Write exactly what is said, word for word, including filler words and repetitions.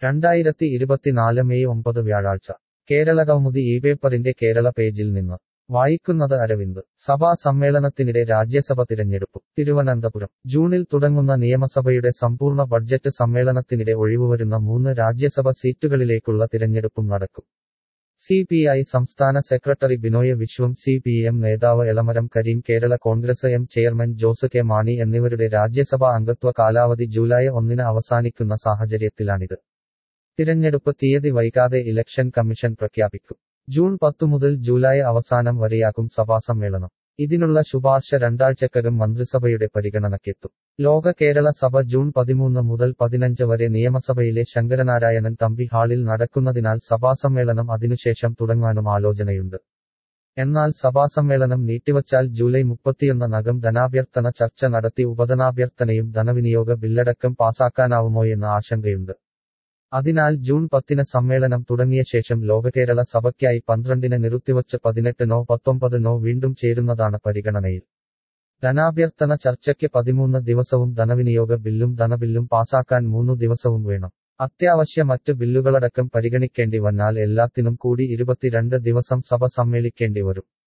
രണ്ടായിരത്തി ഇരുപത്തിനാല് മെയ് ഒമ്പത് വ്യാഴാഴ്ച കേരളകൗമുദി ഈ പേപ്പറിന്റെ കേരള പേജിൽ നിന്ന് വായിക്കുന്നത് അരവിന്ദ്. സഭാ സമ്മേളനത്തിനിടെ രാജ്യസഭ തിരഞ്ഞെടുപ്പ്. തിരുവനന്തപുരം. ജൂണിൽ തുടങ്ങുന്ന നിയമസഭയുടെ സമ്പൂർണ്ണ ബഡ്ജറ്റ് സമ്മേളനത്തിനിടെ ഒഴിവുവരുന്ന മൂന്ന് രാജ്യസഭ സീറ്റുകളിലേക്കുള്ള തിരഞ്ഞെടുപ്പും നടക്കും. സി പി ഐ സംസ്ഥാന secretary Binoy Viswam, C P M നേതാവ് Elamaram Kareem, Kerala Congress M chairman Jose K Mani എന്നിവരുടെ രാജ്യസഭാ അംഗത്വ കാലാവധി ജൂലൈ ഒന്നിന് അവസാനിക്കുന്ന സാഹചര്യത്തിലാണിത്. തിരഞ്ഞെടുപ്പ് തീയതി വൈകാതെ ഇലക്ഷൻ കമ്മീഷൻ പ്രഖ്യാപിക്കും. ജൂൺ പത്തു മുതൽ ജൂലൈ അവസാനം വരെയാകും സഭാസമ്മേളനം. ഇതിനുള്ള ശുപാർശ രണ്ടാഴ്ചക്കകം മന്ത്രിസഭയുടെ പരിഗണനയ്ക്കെത്തും. ലോക കേരള സഭ ജൂൺ പതിമൂന്ന് മുതൽ പതിനഞ്ച് വരെ നിയമസഭയിലെ ശങ്കരനാരായണൻ തമ്പി ഹാളിൽ നടക്കുന്നതിനാൽ സഭാസമ്മേളനം അതിനുശേഷം തുടങ്ങാനും ആലോചനയുണ്ട്. എന്നാൽ സഭാസമ്മേളനം നീട്ടിവച്ചാൽ ജൂലൈ മുപ്പത്തിയൊന്നിനകം ധനാഭ്യർത്ഥന ചർച്ച നടത്തി ഉപധനാഭ്യർത്ഥനയും ധനവിനിയോഗ ബില്ലടക്കം പാസാക്കാനാവുമോയെന്ന ആശങ്കയുണ്ട്. അതിനാൽ ജൂൺ പത്തിന് സമ്മേളനം തുടങ്ങിയ ശേഷം ലോകകേരള സഭയ്ക്കായി പന്ത്രണ്ടിന് നിർത്തിവച്ച് പതിനെട്ടിനോ പത്തൊമ്പതിനോ വീണ്ടും ചേരുന്നതാണ് പരിഗണനയിൽ. ധനാഭ്യർത്ഥന ചർച്ചയ്ക്ക് പതിമൂന്ന് ദിവസവും ധനവിനിയോഗ ബില്ലും ധനബില്ലും പാസാക്കാൻ മൂന്നു ദിവസവും വേണം. അത്യാവശ്യ മറ്റ് ബില്ലുകളടക്കം പരിഗണിക്കേണ്ടി വന്നാൽ എല്ലാത്തിനും കൂടി ഇരുപത്തിരണ്ട് ദിവസം സഭ സമ്മേളിക്കേണ്ടി വരും.